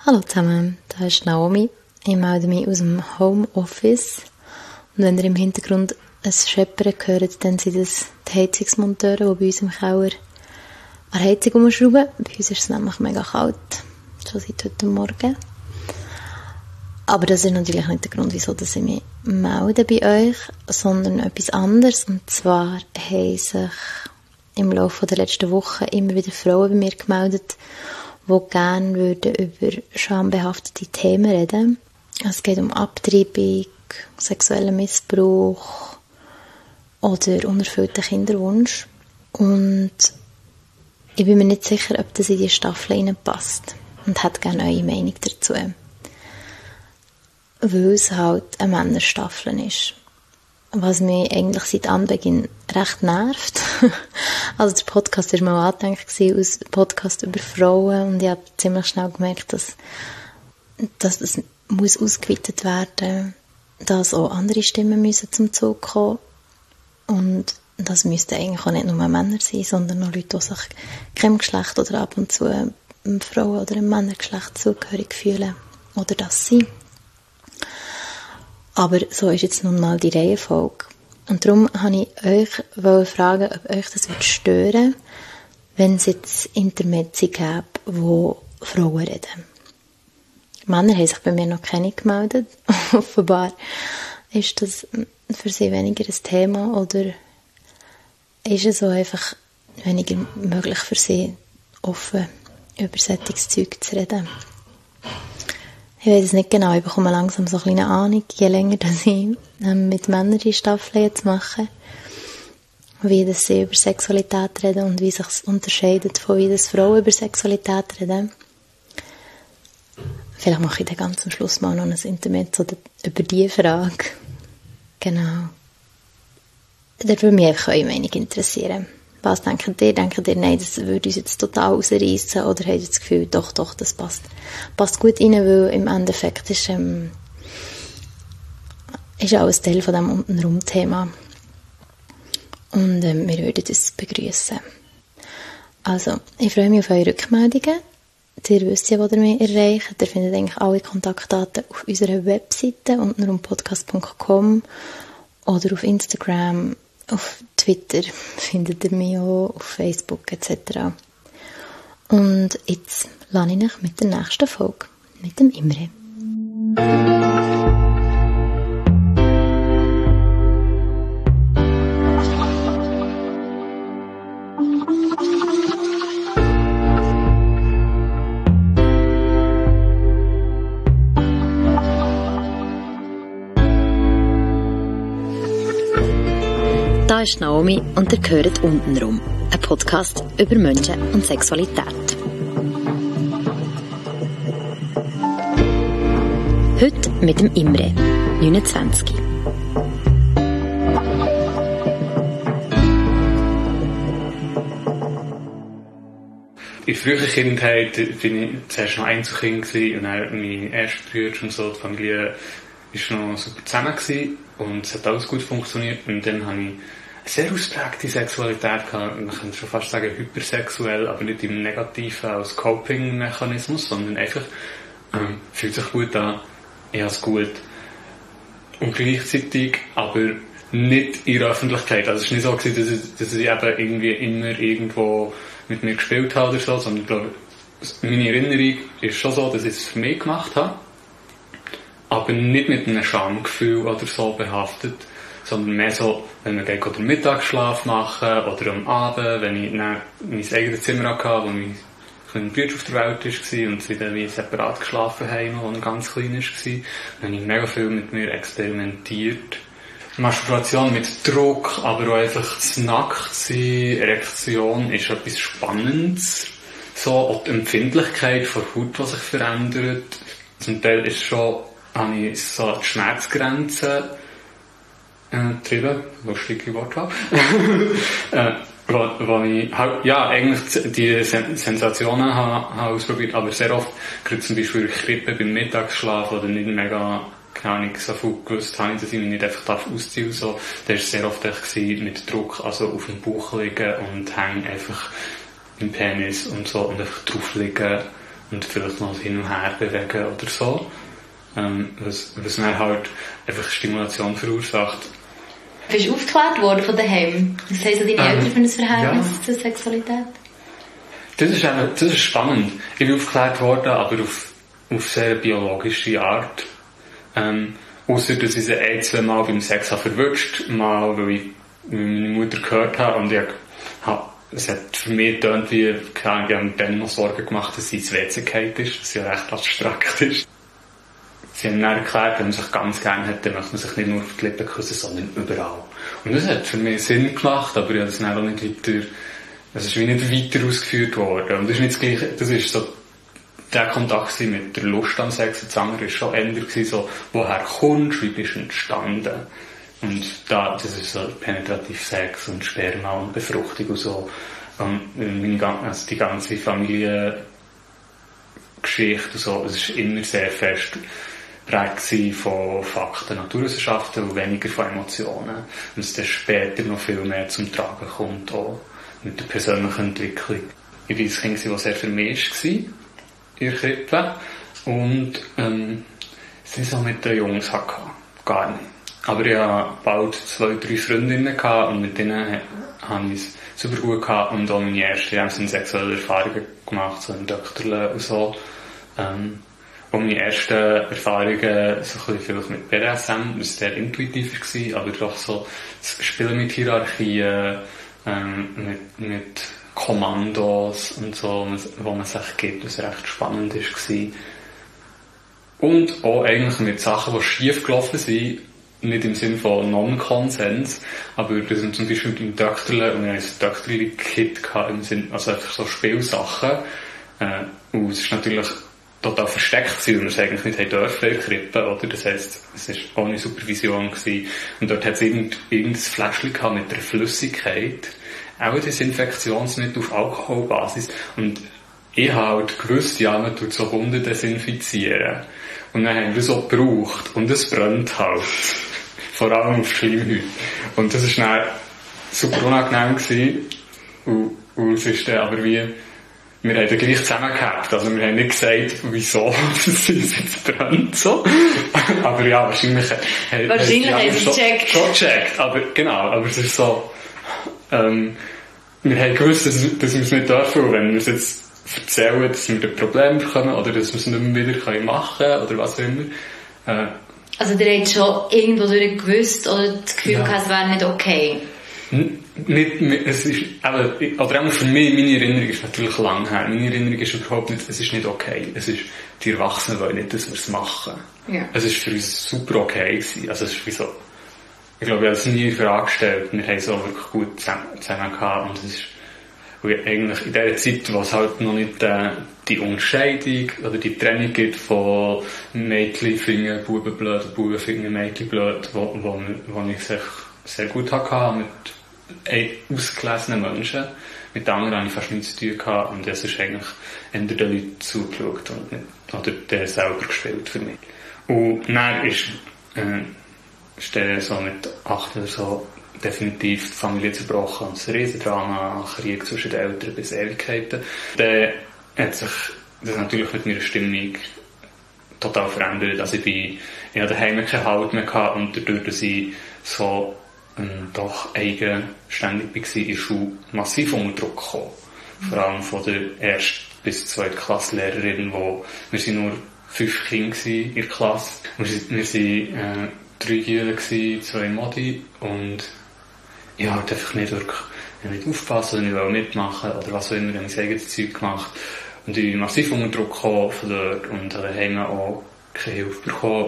Hallo zusammen, da ist Naomi. Ich melde mich aus dem Homeoffice. Und wenn ihr im Hintergrund ein Scheppern hört, dann sind das die Heizungsmonteure, die bei uns im Keller an der Heizung umschrauben. Bei uns ist es nämlich mega kalt, schon seit heute Morgen. Aber das ist natürlich nicht der Grund, wieso ich mich melde bei euch, sondern etwas anderes. Und zwar haben sich im Laufe der letzten Wochen immer wieder Frauen bei mir gemeldet, die gerne würden über schambehaftete Themen reden. Es geht um Abtreibung, sexuellen Missbrauch oder unerfüllten Kinderwunsch. Und ich bin mir nicht sicher, ob das in die Staffel reinpasst und hätte gerne eure Meinung dazu. Weil es halt eine Männerstaffel ist. Was mich eigentlich seit Anbeginn recht nervt. Also der Podcast war mal angedenkt als Podcast über Frauen und ich habe ziemlich schnell gemerkt, dass das muss ausgeweitet werden, dass auch andere Stimmen müssen zum Zug kommen und das müssten eigentlich auch nicht nur Männer sein, sondern auch Leute, die sich keinem Geschlecht oder ab und zu einem Frauen- oder einem Männergeschlecht zugehörig fühlen oder das sind. Aber so ist jetzt nun mal die Reihenfolge. Und darum wollte ich euch fragen, ob euch das stören würde, wenn es jetzt Intermezzi gäbe, wo Frauen reden. Männer haben sich bei mir noch keine gemeldet. Offenbar ist das für sie weniger ein Thema oder ist es so einfach weniger möglich für sie, offen über solches Zeug zu reden. Ich weiß es nicht genau, ich bekomme langsam so eine kleine Ahnung, je länger dass ich mit Männern die Staffel jetzt mache, wie das sie über Sexualität reden und wie sich es unterscheidet von wie das Frauen über Sexualität reden. Vielleicht mache ich dann ganz am Schluss mal noch ein Intermezzo über diese Frage. Genau. Da würde mich einfach eure Meinung interessieren. Was denkt ihr? Denkt ihr, nein, das würde uns jetzt total rausreißen? Oder habt ihr das Gefühl, doch, das passt gut rein, weil im Endeffekt ist auch ein Teil von diesem Untenrum-Thema. Und wir würden das begrüßen. Also, ich freue mich auf eure Rückmeldungen. Ihr wisst ja, wo ihr mich erreicht. Ihr findet eigentlich alle Kontaktdaten auf unserer Webseite untenrumpodcast.com oder auf Instagram. Auf Twitter findet ihr mich auch, auf Facebook etc. Und jetzt lasse ich euch mit der nächsten Folge, mit dem Imre. Da ist Naomi und ihr hört «Untenrum», ein Podcast über Menschen und Sexualität. Heute mit dem Imre, 29. In der frühen Kindheit bin ich zuerst noch Einzelkind und dann meine ersten Brüder und so, die Familie war noch super zusammen und es hat alles gut funktioniert und dann habe ich eine sehr ausprägte Sexualität gehabt. Man kann schon fast sagen hypersexuell, aber nicht im Negativen als Coping-Mechanismus, sondern einfach fühlt sich gut an, ich habe es gut. Und gleichzeitig aber nicht in der Öffentlichkeit. Also es war nicht so, dass ich eben irgendwie immer irgendwo mit mir gespielt habe oder so, sondern ich glaube, meine Erinnerung ist schon so, dass ich es für mich gemacht habe, aber nicht mit einem Schamgefühl oder so behaftet, sondern mehr so, wenn wir gleich den Mittagsschlaf machen oder am Abend, wenn ich dann mein eigenes Zimmer hatte, wo mein kleiner Bruder auf der Welt war und sie dann wie separat geschlafen haben, als er ganz klein war, dann habe ich mega viel mit mir experimentiert. Masturbation mit Druck, aber auch einfach das Nacktsein, Erektion ist etwas Spannendes. So, auch die Empfindlichkeit von Haut, die sich verändert. Zum Teil ist schon, habe ich so die Schmerzgrenze getrieben, lustige Wortwahl, wo ich halt, ja, eigentlich die Sensationen habe ausprobiert, aber sehr oft, gerade zum Beispiel Krippe beim Mittagsschlaf oder nicht mega, keine Ahnung, so viel gewusst habe, dass ich mich nicht einfach ausziehen darf, so, da war sehr oft mit Druck, also auf dem Bauch liegen und hängen einfach im Penis und so und einfach drauf liegen und vielleicht noch hin und her bewegen oder so. Was dann halt einfach Stimulation verursacht. Bist du aufgeklärt worden von daheim? Was haben so deine Eltern für ein Verhältnis zur Sexualität? Das ist spannend. Ich bin aufgeklärt worden, aber auf sehr biologische Art. Ausser, dass ich sie 2 Mal beim Sex habe verwünscht, mal, weil ich meine Mutter gehört habe und es hat für mich gedacht, wie, ich habe dann noch Sorgen gemacht, dass sie ins WC gefallen ist, dass sie ja recht abstrakt ist. Sie haben dann erklärt, wenn man sich ganz gerne hat, dann möchte man sich nicht nur auf die Lippen küssen, sondern überall. Und das hat für mich Sinn gemacht, aber ich habe das dann auch nicht weiter, es ist wie nicht weiter ausgeführt worden. Und das ist nicht das Gleiche, das ist so, der Kontakt mit der Lust am Sex, das andere war schon eher so, woher kommst du, wie bist du entstanden? Und das ist so penetrativ Sex und Sperma und Befruchtung und so. Und die ganze Familiengeschichte und so, es ist immer sehr fest geprägt von Fakten, Naturwissenschaften und weniger von Emotionen. Und es dann später noch viel mehr zum Tragen kommt, auch mit der persönlichen Entwicklung. Ich war ein Kind, das sehr vermischt war in der Krippe. Und sie so mit den Jungs hatte gar nicht. Aber ich hatte bald 2, 3 Freundinnen und mit denen habe ich es super gut gehabt und auch meine ersten sexuelle Erfahrungen gemacht, so im Doktorle und so. Und meine ersten Erfahrungen so ein bisschen vielleicht mit BDSM, das war sehr intuitiver gewesen, aber doch so das Spielen mit Hierarchien, mit Kommandos und so, wo man sich gibt, was recht spannend war. Und auch eigentlich mit Sachen, die schief gelaufen sind, nicht im Sinne von Non-Konsens, aber das sind zum Beispiel im Doktorle, und wir hatten ein Doktorle-Kit im Sinne, also einfach so Spielsachen, und es ist natürlich total versteckt gewesen, weil wir es eigentlich nicht dürfen in der Krippe, oder? Das heisst, es war ohne Supervision gewesen. Und dort hat es irgendein Fläschchen gehabt mit einer Flüssigkeit, auch ein Desinfektionsmittel auf Alkoholbasis. Und ich habe halt gewusst, ja, man tut so Wunden desinfizieren. Und dann haben wir das auch gebraucht. Und es brennt halt. Vor allem auf Schleimhäute. Und das war dann super unangenehm gewesen. Und es ist dann aber wie, wir haben dann gleich zusammengehabt. Also wir haben nicht gesagt, wieso das jetzt brennt so. Aber ja, wahrscheinlich haben sie es gecheckt. Aber genau, aber es ist so, wir haben gewusst, dass wir es nicht dürfen. Und wenn wir es jetzt erzählen, dass wir ein Problem bekommen oder dass wir es nicht mehr wieder machen können oder was auch immer. Also ihr habt schon irgendwo durch gewusst oder das Gefühl gehabt, es wäre nicht okay? Es ist, oder auch für mich, meine Erinnerung ist natürlich lang her. Meine Erinnerung ist überhaupt nicht, es ist nicht okay. Es ist, die Erwachsenen wollen nicht, dass wir es machen. Ja. Es ist für uns super okay gewesen. Also es ist wie so, ich glaube, ich habe es nie in Frage gestellt. Wir haben so wirklich gut zusammen gehabt und es ist, eigentlich in der Zeit, wo es halt noch nicht die Unterscheidung oder die Trennung gibt von Mädchen finden Buben blöd, Buben finden Mädchen blöd, wo ich sehr gut hatte mit ausgelesenen Menschen. Mit anderen hatte ich fast nichts zu tun gehabt und das ist eigentlich eher den Leuten zugeschaut und nicht, oder der selber gespielt für mich. Und dann ist der so mit 8 oder so definitiv die Familie zerbrochen und ein Riesendrama, Krieg zwischen den Eltern bis Ewigkeiten. Dann hat sich das natürlich mit meiner Stimmung total verändert. Also ich hatte daheim keinen Halt mehr gehabt und dadurch, dass ich so doch eigenständig war in der Schule, massiv unter Druck gekommen. Vor allem von der 1. bis 2. Klassenlehrerin, wir sind nur 5 Kinder in der Klasse. Wir waren 3 Gielen, 2 Modi und ich wollte einfach nicht aufpassen oder nicht mitmachen oder was auch immer, ich habe mein eigenes Zeug gemacht. Und ich bin massiv unter Druck gekommen von dort und habe daheim auch keine Hilfe bekommen.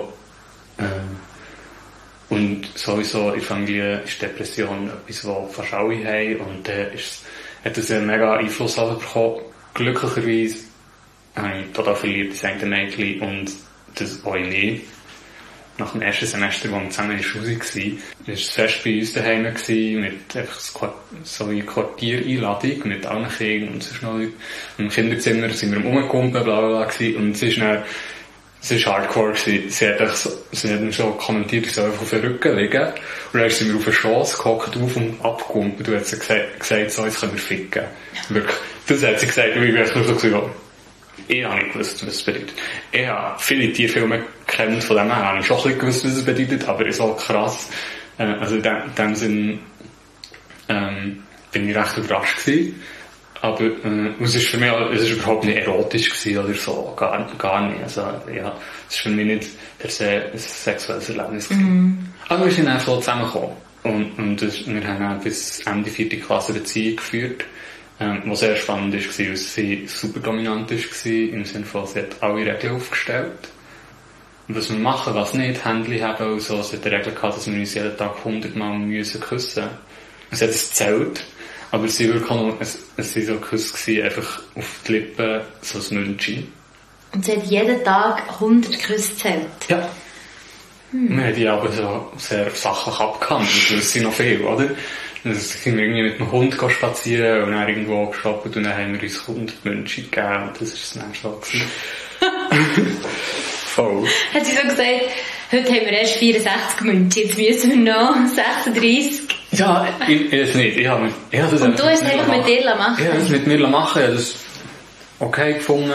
Und sowieso in der Familie ist Depression etwas, was fast alle haben und hat das einen mega Einfluss bekommen. Glücklicherweise habe ich total verliebt in ein Mädchen und das auch in mich. Nach dem ersten Semester, wo wir zusammen in der Schule waren, war es fest bei uns daheim mit einfach so wie Quartiereinladung mit allen Kindern und sonst noch Leuten. Und im Kinderzimmer sind wir rumgekumpelt, bla bla bla, und es war hardcore gewesen. Sie hat mir so kommentiert, ich soll einfach auf den Rücken liegen. Und dann sind wir auf den Schoss gehockt, auf und abgekumpelt und hat sie gesagt, so, jetzt können wir ficken. Wirklich. Das hat sie gesagt, und ich war nur so, Ich habe nicht gewusst, was es bedeutet. Ich habe viele Tierfilme gekannt, von dem her habe ich schon ein bisschen gewusst, was es bedeutet, aber ist auch krass. Also in dem Sinn bin ich recht überrascht gewesen. Aber es ist für mich es ist überhaupt nicht erotisch gewesen oder so, gar nicht. Also ja, es ist für mich nicht per se ein sexuelles Erlebnis gewesen. Aber wir sind einfach so zusammengekommen. Und wir haben auch bis Ende 4. Klasse eine Beziehung geführt, was sehr spannend war, weil sie super dominant war, im Sinne von, sie hat alle Regeln aufgestellt. Und was wir machen, was nicht, Händchen haben und so, sie hat eine Regel gehabt, dass wir uns jeden Tag 100 Mal müssen küssen. Sie hat es gezählt, aber es waren so Küsse einfach auf die Lippen, so ein München. Und sie hat jeden Tag 100 Küsse gezählt? Ja. Wir haben die aber so sehr sachlich abgehandelt, das wissen noch viel, oder? Dann sind wir irgendwie mit dem Hund spazieren und dann irgendwo gestoppt und dann haben wir uns 100 München gegeben und das war das nächste Mal. Voll. Hat sie so gesagt, heute haben wir erst 64 München, jetzt müssen wir noch 36. Ja, ich weiß nicht. Ich habe das und du hast es einfach mit dir machen? Ich habe es mit mir machen. Ich habe das okay gefunden.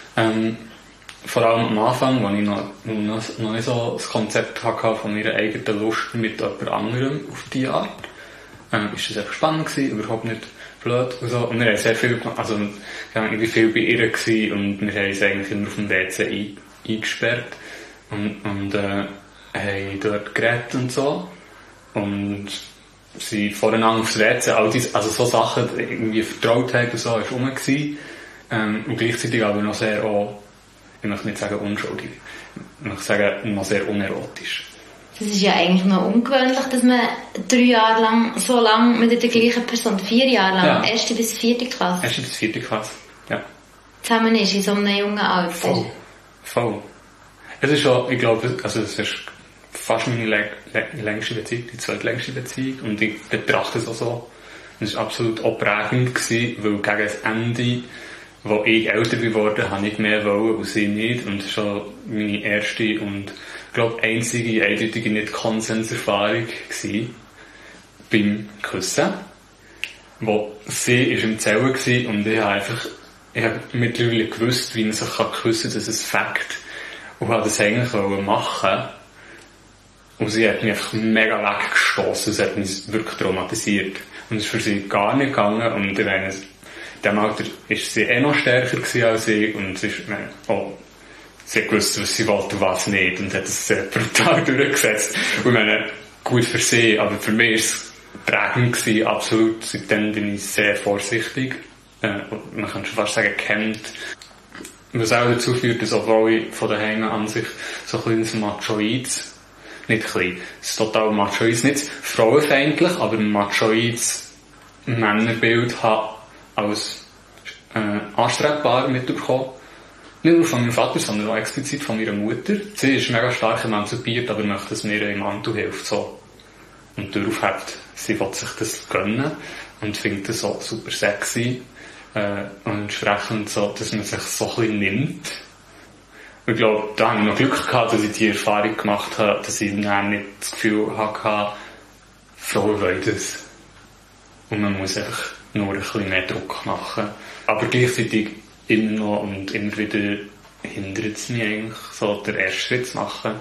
Vor allem am Anfang, als ich noch nicht so das Konzept hatte von meiner eigenen Lust mit jemand anderem auf die Art, ist das einfach spannend gewesen, überhaupt nicht blöd und so. Und wir haben sehr viel gemacht, also wir waren irgendwie viel bei ihr gewesen und wir haben uns eigentlich immer auf dem WC eingesperrt und haben dort geredet und so. Und sie voreinander aufs WC, also so Sachen, irgendwie Vertrautheit und so, war rum gewesen. Und gleichzeitig aber noch sehr auch, ich möchte nicht sagen unschuldig, ich möchte sagen, noch sehr unerotisch. Das ist ja eigentlich noch ungewöhnlich, dass man 3 Jahre lang, so lang mit der gleichen Person, 4 Jahre lang, ja. 1. bis 4. Klasse. 1. bis 4. Klasse, ja. Zusammen ist in so einem jungen Alter. Voll. Es ist schon, ich glaube, also es ist fast meine längste Beziehung, die zweitlängste Beziehung und ich betrachte es auch so. Es war absolut auch prägend gewesen, weil gegen das Ende, wo ich älter geworden habe ich mehr wollen und sie nicht. Und das war schon meine erste und, ich glaube, einzige, eindeutige Nicht-Konsenserfahrung gewesen beim Küssen. Wo sie ist im Zellen war und ich habe mittlerweile gewusst, wie man sich küssen kann, dass es Fakt. Und habe das eigentlich machen. Und sie hat mich einfach mega weggestossen. Sie hat mich wirklich traumatisiert. Und es ist für sie gar nicht gegangen. Und ich meine, in diesem Alter war sie noch stärker als ich. Und sie hat gewusst, was sie wollte und was nicht. Und hat es sehr brutal durchgesetzt. Und ich meine, gut für sie, aber für mich war es prägend gewesen, absolut. Seitdem bin ich sehr vorsichtig. Man kann schon fast sagen, kennt. Was auch dazu führt, dass obwohl ich von daheim an sich so ein kleines Machoids, nicht klein, es ist total Machoids, nicht frauenfeindlich, aber ein Machoids Männerbild habe als anstrebbar mitbekommen. Nicht nur von meinem Vater, sondern auch explizit von meiner Mutter. Sie ist mega stark emanzipiert, aber möchte, dass mir im Mantel hilft. So. Und darauf hat sie will sich das gönnen und findet das auch super sexy. Und entsprechend so, dass man sich so ein bisschen nimmt. Ich glaube, da habe ich noch Glück gehabt, dass ich die Erfahrung gemacht habe, dass ich dann nicht das Gefühl hatte, Frauen wollen das. Und man muss einfach nur ein bisschen mehr Druck machen. Aber gleichzeitig immer noch und immer wieder hindert es mich eigentlich, so den ersten Schritt zu machen.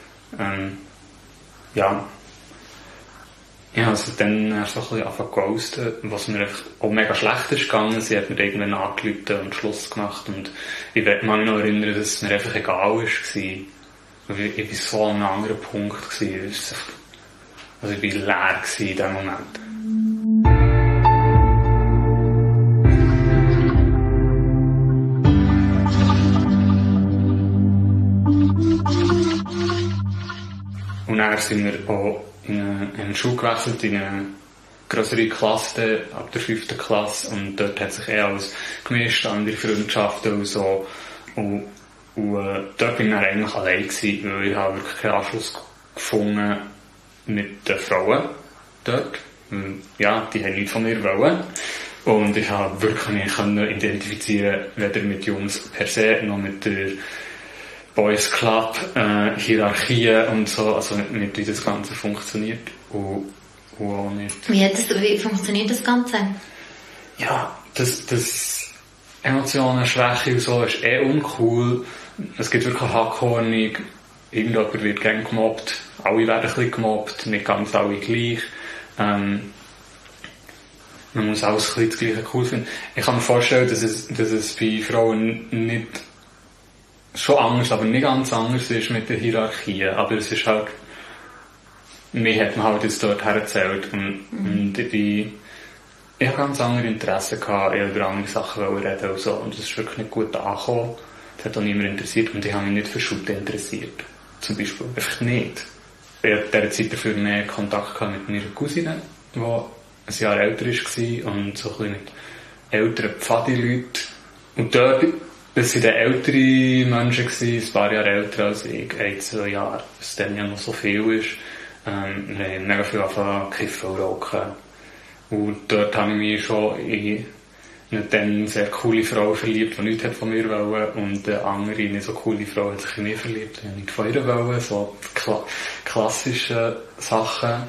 Ja. Ja, also dann so ein bisschen angefangen zu ghosten, was mir einfach auch mega schlecht ist gegangen. Sie hat mir irgendwann angerufen und Schluss gemacht und ich werde mich noch erinnern, dass es mir einfach egal war. Ich war so an einem anderen Punkt. Also ich war leer in diesem Moment. Und dann sind wir auch in eine Schule gewechselt, in eine grössere Klasse, ab der 5. Klasse. Und dort hat sich alles gemischt, andere Freundschaften und so. Und dort bin ich dann eigentlich allein gewesen, weil ich habe wirklich keinen Anschluss gefunden mit den Frauen dort. Ja, die haben nichts von mir wollen. Und ich habe wirklich nicht identifizieren, weder mit Jungs per se, noch mit der Boys Club, Hierarchien und so, also nicht wie das Ganze funktioniert und auch nicht. Wie funktioniert das Ganze? Ja, das Emotionen, Schwäche und so ist uncool. Es gibt wirklich Hackhornig. Irgendjemand wird gerne gemobbt. Alle werden ein bisschen gemobbt. Nicht ganz alle gleich. Man muss alles ein bisschen das Gleiche cool finden. Ich kann mir vorstellen, dass es bei Frauen nicht schon anders, aber nicht ganz anders ist mit den Hierarchien. Aber es ist halt, mir hat man halt jetzt dort herzählt. Und ich habe ganz andere Interessen gehabt, ich wollte über andere Sachen reden und so. Und das ist wirklich nicht gut angekommen. Das hat auch niemand interessiert. Und ich habe mich nicht für Schulte interessiert. Zum Beispiel. Einfach nicht. Ich hatte in dieser Zeit dafür mehr Kontakt gehabt mit meiner Cousine, die ein Jahr älter war und so ein bisschen mit älteren Pfadi-Leuten. Und dort, das waren dann ältere Menschen, ein paar Jahre älter als ich, 1-2 Jahre, was dann ja noch so viel ist. Wir haben mega viel angefangen, kiffen und rauchen. Und dort habe ich mich schon in eine dann sehr coole Frau verliebt, die nichts von mir wollte. Und eine andere, nicht so coole Frau, hat sich in mich verliebt, die nicht von ihr wollte. So klassische Sachen.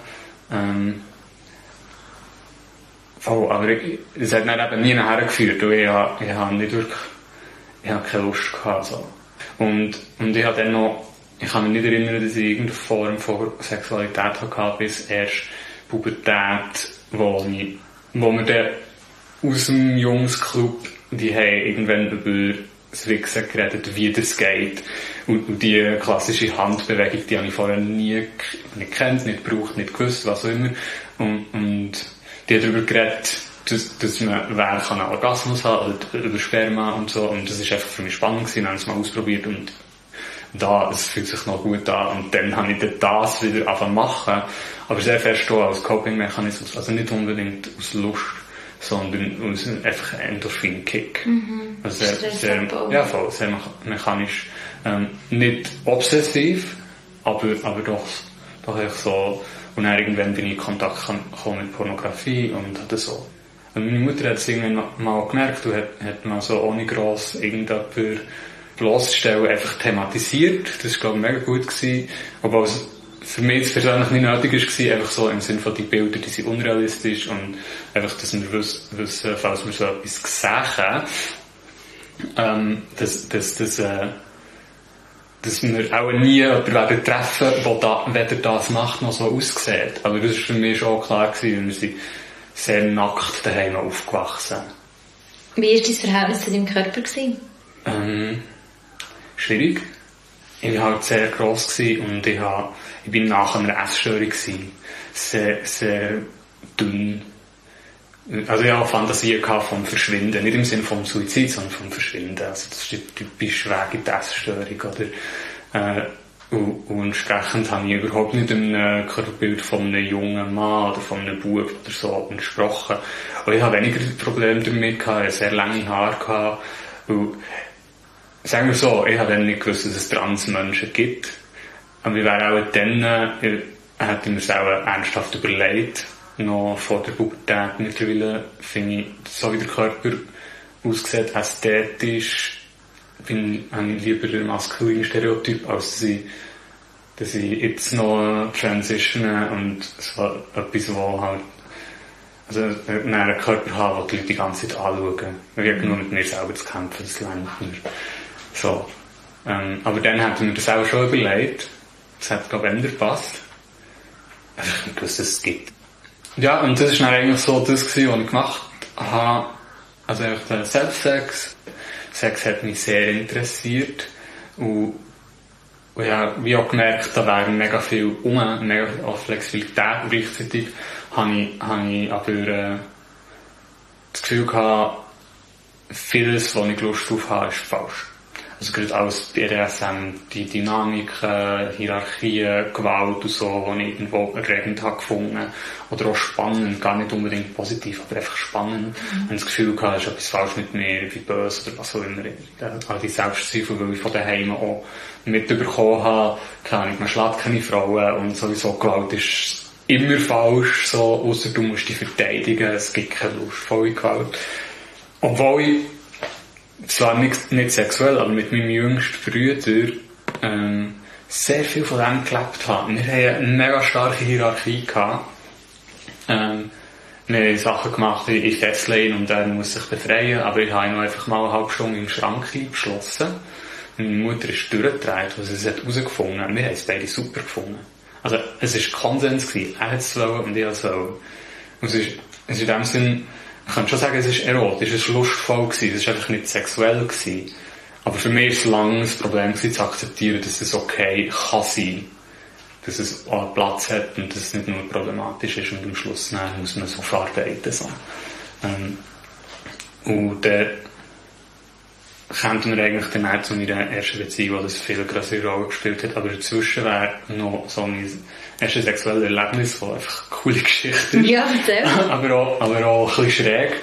Aber es hat dann eben nie nachher geführt, weil ich habe nicht wirklich, ich habe keine Lust gehabt, so. Und ich habe dann noch, ich kann mich nicht erinnern, dass ich irgendeine Form von Sexualität hatte, bis erst Pubertät, wo wir dann aus dem Jungsclub, die haben irgendwann über das Wichsen geredet, wie das geht. Und die klassische Handbewegung, die habe ich vorher nie nicht gekannt, nicht gebraucht, nicht gewusst, was auch immer. Und die haben darüber geredet, dass man wer kann einen Orgasmus haben, oder über Sperma und so. Und das ist einfach für mich spannend gewesen, habe es mal ausprobiert und es fühlt sich noch gut an. Und dann habe ich das wieder angefangen machen. Aber sehr fest auch als Coping-Mechanismus. Also nicht unbedingt aus Lust, sondern aus einfach Endorphin-Kick. Also sehr mechanisch. Nicht obsessiv, aber doch echt so. Und dann irgendwann bin ich in Kontakt gekommen mit Pornografie und hatte so. Und meine Mutter hat es irgendwann mal gemerkt und hat mal so ohne gross irgendjemand bloßstellen einfach thematisiert. Das war, glaube ich, mega gut gewesen. Obwohl es für mich persönlich nicht nötig war, einfach so im Sinne von die Bilder, die sind unrealistisch und einfach, dass wir wissen, falls wir so etwas sehen, dass wir auch nie jemanden werden treffen, der weder das macht, noch so aussieht. Aber das war für mich schon klar gewesen, wir sind sehr nackt daheim aufgewachsen. Wie war dein Verhältnis zu deinem Körper? Schwierig. Ich war halt sehr gross und ich bin nach einer Essstörung gewesen. Sehr dünn. Also ich hatte Fantasien vom Verschwinden. Nicht im Sinne vom Suizid, sondern vom Verschwinden. Also das ist die typische Weg in die Essstörung, oder? Und entsprechend habe ich überhaupt nicht ein Körperbild von einem jungen Mann oder von einem Bub oder so entsprochen. Und ich habe weniger Probleme damit gehabt. Ich hatte sehr lange Haare gehabt. Und sagen wir so, ich habe dann nicht gewusst, dass es Transmenschen gibt. Aber ich wäre auch dann, hätte ich mir das auch ernsthaft überlegt. Noch vor der Pubertät mittlerweile finde ich, so wie der Körper aussieht, ästhetisch, habe ich lieber den maskulinen Stereotyp, als dass ich jetzt noch transitione und so etwas, wo halt, also einen Körper habe, wo die Leute die ganze Zeit anschauen. Ich habe nur mit mir selber zu kämpfen, das reicht mir. So. Aber dann hat mir das auch schon überlegt. Das hat, glaube ich, ändert gepasst. Ich nicht gewusst, dass es gibt. Ja, und das war dann eigentlich so das, was ich gemacht habe. Also einfach der Selbstsex. Sex hat mich sehr interessiert. Und ja, wie auch gemerkt, da wäre mega viel mega viel Flexibilität. Gleichzeitig habe ich aber das Gefühl gehabt, vieles, was ich Lust drauf habe, ist falsch. Also gerade alles BDSM, die Dynamiken, Hierarchien, Gewalt und so, die ich irgendwo erregend habe gefunden. Oder auch spannend, gar nicht unbedingt positiv, aber einfach spannend. Ich habe das Gefühl gehabt, es ist etwas falsch mit mir, wie böse oder was auch immer. All die Selbstzweifel, weil ich von daheim auch mitbekommen habe, keine Ahnung, man schlägt keine Frauen und sowieso Gewalt ist immer falsch, so, ausser du musst dich verteidigen, es gibt keine lustvolle Gewalt. Obwohl ich zwar nicht sexuell, aber mit meinem jüngsten Bruder sehr viel von dem gelebt habe. Wir hatten eine mega starke Hierarchie gehabt. Wir wir haben Sachen gemacht in Fesseln und er muss sich befreien, aber ich habe ihn noch einfach mal eine halbe Stunde im Schrank eingeschlossen. Und meine Mutter ist durchgedreht, was sie herausgefunden hat. Wir haben es beide super gefunden. Also, es war Konsens gewesen. Er hat es wollen und ich es wollen. Und es ist in dem Sinn, ich kann schon sagen, es ist erotisch, es war lustvoll gewesen, es war einfach nicht sexuell gewesen. Aber für mich war es lange das Problem gewesen, zu akzeptieren, dass es okay kann sein. Dass es auch einen Platz hat und dass es nicht nur problematisch ist und am Schluss muss man es aufarbeiten. So. Und dann kommt wir eigentlich dann zu meiner ersten Beziehung, wo das viel größere Rolle gespielt hat. Aber dazwischen wäre noch so mein erstes sexuelles Erlebnis, das einfach eine coole Geschichte ist. Ja, erzähl. aber auch ein bisschen schräg.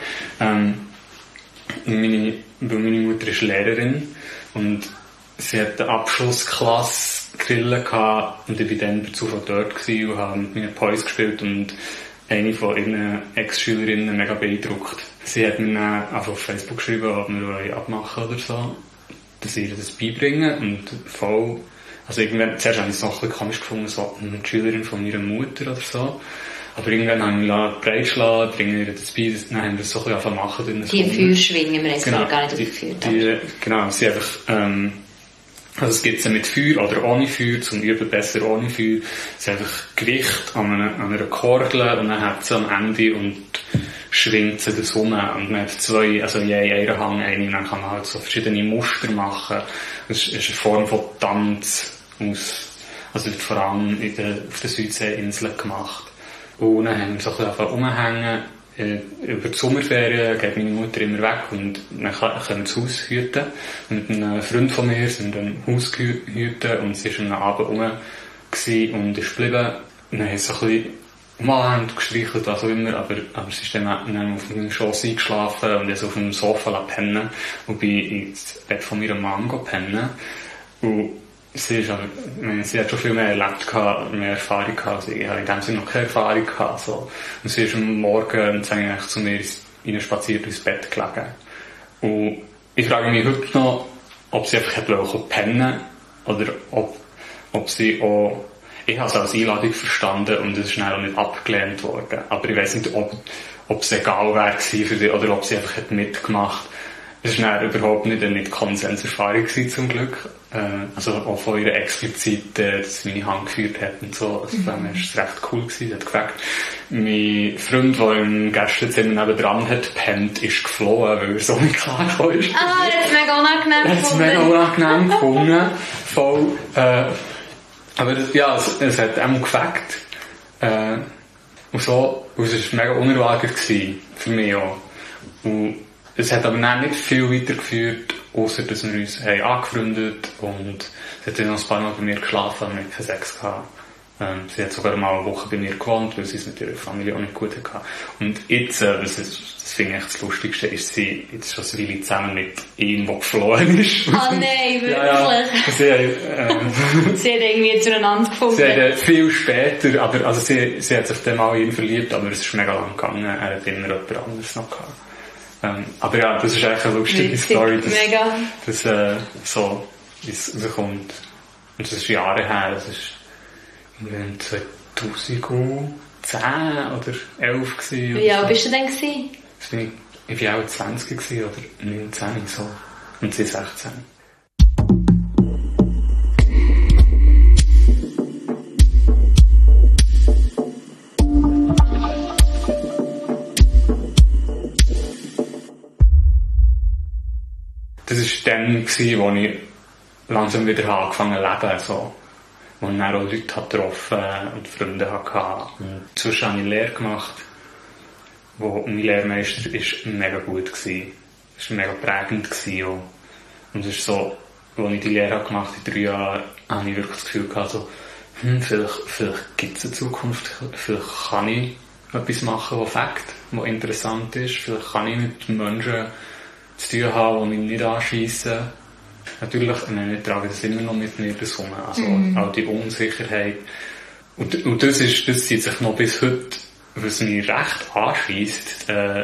Weil meine Mutter ist Lehrerin und sie hat eine Abschlussklasse Grillen gehabt und ich war dann per Zufall dort gewesen und habe mit meinen Boys gespielt und eine von ihren Ex-Schülerinnen mega beeindruckt. Sie hat mir dann einfach auf Facebook geschrieben, ob wir abmachen oder so, dass ich ihr das beibringen und voll, also irgendwann, zuerst habe ich es noch ein bisschen komisch gefunden, so eine Schülerin von meiner Mutter oder so, aber irgendwann haben wir mich breitschlagen, bringen ihr das bei, dann haben wir das so ein bisschen angefangen machen. Die Feuerschwingen, wir haben es gar nicht aufgeführt. Genau, sie einfach, also es gibt sie mit Feuer oder ohne Feuer, zum Üben besser ohne Feuer. Es ist einfach Gewicht an einer Kordel und dann hat sie am Ende und schwingt sie das um. Und man hat zwei, also je einen Hang ein, und dann kann man halt so verschiedene Muster machen. Es ist eine Form von Tanz also wird vor allem auf den Südseeinseln gemacht. Und dann haben wir so ein bisschen umhängen. Über die Sommerferien geht meine Mutter immer weg und dann können wir das Haus hüten. Und mit einem Freund von mir sind wir im Haus hüten und sie war am Abend rum und ist geblieben. Und dann haben sie so ein bisschen umarmt, gestreichelt, was auch immer, aber sie ist dann auf meinem Schoss eingeschlafen und ist auf dem Sofa pennen und bin ins Bett von meiner Mom pennen. Und sie hat schon viel mehr erlebt, mehr Erfahrung gehabt. Also ich habe in dem Sinne noch keine Erfahrung gehabt. So. Und sie ist am Morgen zu mir spaziert ins Bett gelegen. Und ich frage mich heute noch, ob sie einfach pennen wollte oder ob sie auch, ich habe es als Einladung verstanden und es ist schnell auch nicht abgelehnt worden. Aber ich weiss nicht, ob es egal wäre für sie oder ob sie einfach mitgemacht hat. Es war überhaupt nicht eine Konsenserfahrung zum Glück. Also auch von ihr explizit, dass sie meine Hand geführt hat und so. Also für mich war es recht cool gewesen. Sie hat gefragt, mein Freund, der im Gästezimmer nebendran hat gepennt, ist geflohen, weil er so nicht klargekommen ist. Ah, er hat es mega unangenehm gefunden. Er hat es mega unangenehm gefunden. Voll, aber es hat auch gefragt. Und so, und es war mega unerwartet gewesen, für mich auch. Und es hat aber dann nicht viel weitergeführt, ausser dass wir uns haben angefreundet und sie hat dann noch ein paar Mal bei mir geschlafen und wir hatten keinen Sex gehabt. Sie hat sogar mal eine Woche bei mir gewohnt, weil sie es mit ihrer Familie auch nicht gut hatte. Und jetzt, das finde ich das Lustigste, ist sie jetzt schon eine Weile zusammen mit ihm, der geflohen ist. Ah nein, wirklich? Ja. Sie hat irgendwie zueinander gefunden. Sie hat viel später, aber also sie hat sich dann mal in ihn verliebt, aber es ist mega lang gegangen, er hat immer jemand anderes noch gehabt. Aber ja, das ist eigentlich eine lustige Story, dass so es rauskommt. Und das ist Jahre her, das ist in 2010 oder 11 gewesen. Wie alt bist du denn gewesen? Ich war auch 20 gewesen, oder 19 so. Und sie 16. Das war dann, wo ich langsam wieder angefangen zu leben. So. Wo ich dann auch Leute getroffen und Freunde hatte. Und sonst habe ich Lehre gemacht. Mein Lehrmeister war mega gut. Es war mega prägend. Auch. Und es ist so, als ich die Lehre gemacht habe, in 3 Jahren, habe ich wirklich das Gefühl gehabt, so, vielleicht gibt es eine Zukunft. Vielleicht kann ich etwas machen, was Fakt, was interessant ist. Vielleicht kann ich mit Menschen zu tun haben, die mich nicht anschiessen. Natürlich, ich trage das immer noch mit mir zusammen. Also auch die Unsicherheit. Und das zieht sich noch bis heute, was mich recht anschießt.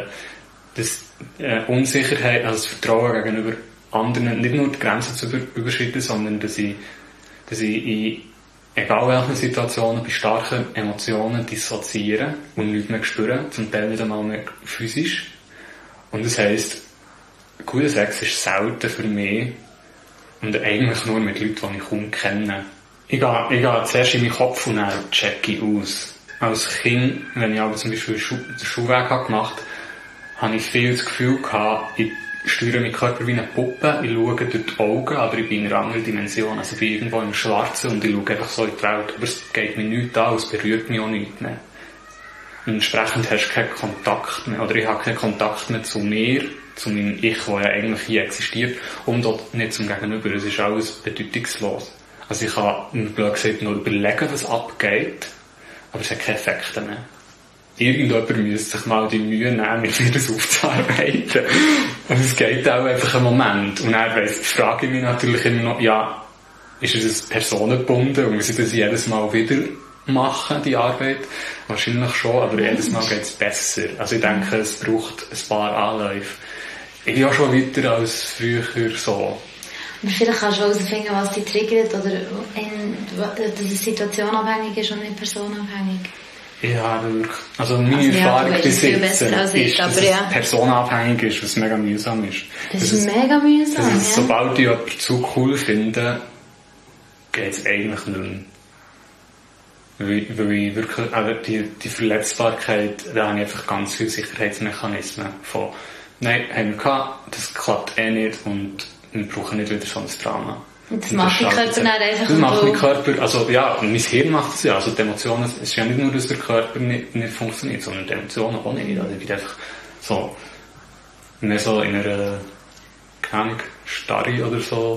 Unsicherheit, also das Vertrauen gegenüber anderen, nicht nur die Grenzen zu überschreiten, sondern dass ich in egal welchen Situationen, bei starken Emotionen dissoziieren und nichts mehr spüren, zum Teil nicht einmal mehr physisch. Und das heisst, guter Sex ist selten für mich und eigentlich nur mit Leuten, die ich kaum kenne. Ich gehe zuerst in meinen Kopf und dann checke ich aus. Als Kind, wenn ich aber zum Beispiel den Schulweg gemacht habe, hatte ich viel das Gefühl gehabt, ich steuere meinen Körper wie eine Puppe, ich schaue durch die Augen, aber ich bin in einer anderen Dimension. Also ich bin irgendwo im Schwarzen und ich schaue einfach so in die Welt. Aber es geht mir nichts an, es berührt mich auch nicht mehr. Und entsprechend hast du keinen Kontakt mehr, oder ich habe keinen Kontakt mehr zu mir, zu meinem Ich, das ja eigentlich hier existiert, und auch nicht zum Gegenüber. Es ist alles bedeutungslos. Also ich kann, blöd gesagt, nur überlegen, was abgeht, aber es hat keine Effekte mehr. Irgendjemand müsste sich mal die Mühe nehmen, mit mir das aufzuarbeiten. Und es geht auch einfach einen Moment. Und dann frage ich mich natürlich immer noch, ja, ist es personengebunden und muss ich das jedes Mal wieder machen, die Arbeit? Wahrscheinlich schon, aber jedes Mal geht es besser. Also ich denke, es braucht ein paar Anläufe. Ich bin auch schon weiter als früher so. Aber vielleicht kannst du herausfinden, was dich triggert, oder dass es situationabhängig ist und nicht personenabhängig. Ja, wirklich. Also meine Erfahrung bis jetzt ist, dass es personenabhängig ist, was mega mühsam ist. Das ist mega mühsam, ja. Sobald ich jemanden zu cool finde, geht es eigentlich nicht mehr. Weil ich wirklich, also die Verletzbarkeit, da habe ich einfach ganz viele Sicherheitsmechanismen von, nein, haben wir gehabt, das klappt eh nicht und wir brauchen nicht wieder so ein Drama. Und das macht dein Körper dann einfach. Das macht mein Körper, also ja, und mein Hirn macht es ja. Also die Emotionen, es ist ja nicht nur, dass der Körper nicht funktioniert, sondern die Emotionen auch nicht. Also ich bin einfach so, mehr so in einer, keine Ahnung, Starre oder so,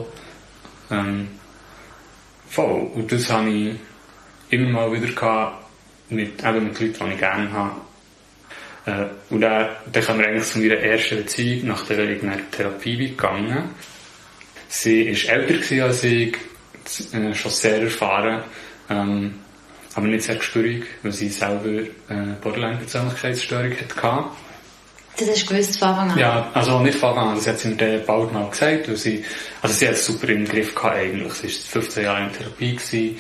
voll. Und das habe ich immer mal wieder gehabt, mit Leuten, die ich gerne habe. Und dann kommen wir eigentlich zu meiner ersten Beziehung, nach der ich in eine Therapie gegangen. Sie war älter als ich, schon sehr erfahren, aber nicht sehr gespürig, weil sie selber Borderline-Persönlichkeitsstörung hatte. Das hast du gewusst von Anfang an? Ja, also nicht von Anfang an, das hat sie mir bald mal gesagt, weil sie hat es super im Griff gehabt eigentlich. Sie war 15 Jahre in Therapie gewesen,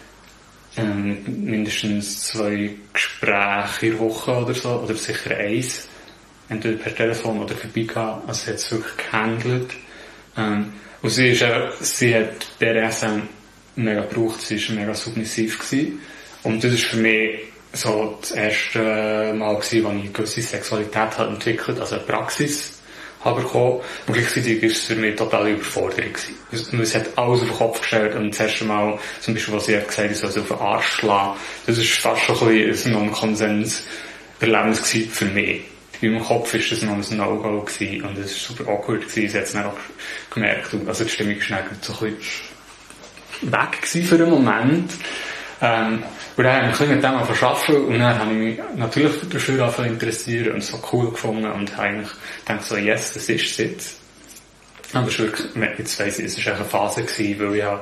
mindestens 2 Gespräche in der Woche oder so, oder sicher 1, entweder per Telefon oder vorbeigegangen, also sie hat es wirklich gehandelt. Und sie hat BDSM mega gebraucht, sie war mega submissiv gewesen. Und das war für mich so das erste Mal gewesen, wo ich eine gewisse Sexualität entwickelt, also eine Praxis habe bekommen. Und gleichzeitig war es für mich totale Überforderung gewesen. Es hat alles auf den Kopf gestellt und das erste Mal, zum Beispiel, was sie hat gesagt, ich soll sie auf den Arsch schlagen, das war fast schon ein bisschen ein Non-Konsens-Erlebnis für mich. In meinem Kopf war das noch ein No-Go gewesen und es war super awkward gewesen. Sie hat es dann auch gemerkt. Also die Stimmung war dann so ein bisschen weg gewesen für einen Moment. Und dann habe ich mit dem arbeiten und dann habe ich mich natürlich dafür interessiert und so cool gefunden und habe eigentlich gedacht so, yes, das ist es jetzt. Aber es ist wirklich, jetzt weiss ich, es war eine Phase gewesen, weil ich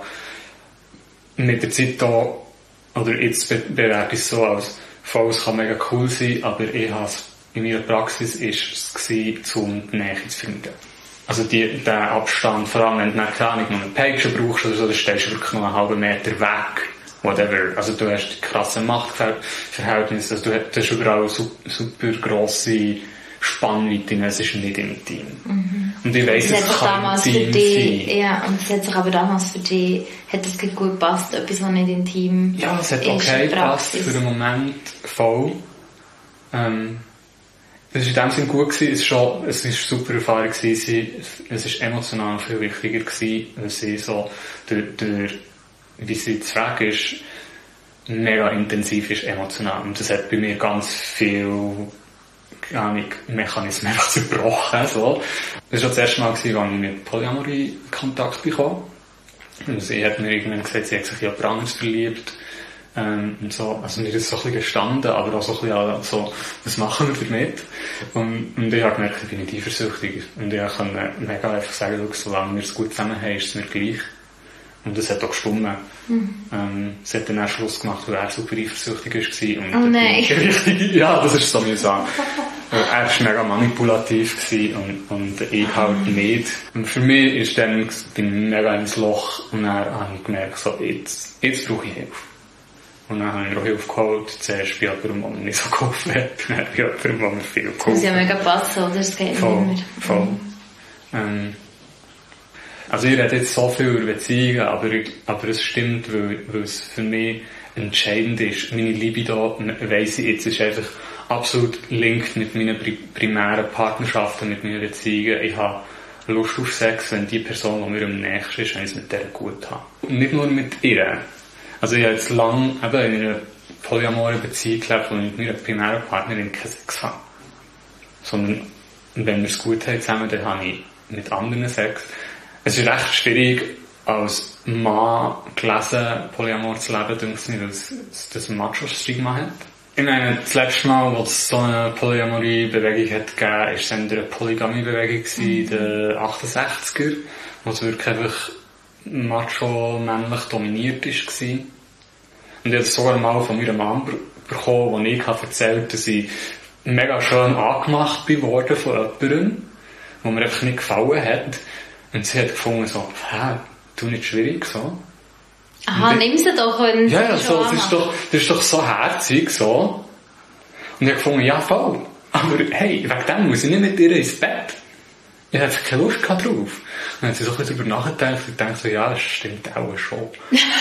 mit der Zeit da, oder jetzt bewerte ich es so als, voll, es kann mega cool sein, aber ich habe in meiner Praxis war es, um die Nähe zu finden. Also der Abstand, vor allem wenn du keine Ahnung, noch eine Peitsche brauchst oder so, dann stehst du wirklich noch einen halben Meter weg. Whatever. Also du hast krasse Machtverhältnisse, also du hast überall super grosse Spannweiten, es ist nicht intim. Mhm. Und ich weiss, es kann intim sein. Ja, und es hat sich aber damals für dich, hat es gut gepasst, etwas, was nicht intim ist. Ja, es hat okay gepasst für den Moment voll. Das war in dem Sinne gut gewesen, es war eine super Erfahrung gewesen, es war emotional viel wichtiger gewesen, weil sie so, wie sie zu fragen ist, mega intensiv ist emotional. Und das hat bei mir ganz viel, Mechanismen einfach zerbrochen, so. Das war das erste Mal gewesen, als ich mit Polyamorie in Kontakt bekam. Und sie hat mir irgendwann gesagt, sie hat sich in jemand anderes verliebt. Und so, also mir ist so ein bisschen gestanden, aber auch so ein bisschen so, was machen wir damit? Und ich habe gemerkt, ich bin nicht eifersüchtig. Und ich konnte mega einfach sagen, solange wir es gut zusammen haben, ist es mir gleich. Und das hat auch gestimmt. Mhm. Sie hat dann auch Schluss gemacht, weil er super eifersüchtig war. Und oh nein! Ja, das ist so mühsam. Er war mega manipulativ und ich halt nicht. Und für mich bin ich mega ins Loch und dann habe ich gemerkt, so, jetzt brauche ich Hilfe. Und dann habe ich auch Hilfe geholt, zuerst bei jemandem, der mir nicht so geholfen hat, dann bei jemandem, der mir viel geholfen hat. Das muss ja mega passen, oder? Das geht voll, nicht mehr. Voll. Also ich rede jetzt so viel über Beziehungen, aber es stimmt, weil es für mich entscheidend ist. Meine Libido, weiss ich jetzt, ist einfach absolut linked mit meinen primären Partnerschaften, mit meinen Beziehungen. Ich habe Lust auf Sex, wenn die Person, die mir am nächsten ist, wenn ich es mit der gut habe. Und nicht nur mit ihr. Also ich habe jetzt lange eben in einer polyamoren Beziehung gelebt, wo ich mit meiner primären Partnerin keinen Sex habe. Sondern wenn wir es gut haben zusammen, dann habe ich mit anderen Sex. Es ist recht schwierig, als Mann gelesen, Polyamor zu leben, denke ich, weil es das Macho-Stigma hat. Ich meine, das letzte Mal, als es so eine Polyamorie-Bewegung hat gegeben, war es eine Polygamie-Bewegung in den 68er, wo es wirklich einfach macho-männlich dominiert war. Und ich habe sogar mal von meiner Mom bekommen, wo ich erzählt habe, dass ich mega schön angemacht bin worden von jemandem, wo mir einfach nicht gefallen hat. Und sie hat gefunden, so, du nicht schwierig, so. Aha, nimm sie doch, wenn ja, so, das ist doch so herzig, so. Und ich habe gefunden, ja, voll. Aber hey, wegen dem muss ich nicht mit dir ins Bett. Ich hatte keine Lust drauf. Und dann hat sie so ein bisschen darüber nachgedacht und dachte so, ja, das stimmt auch schon.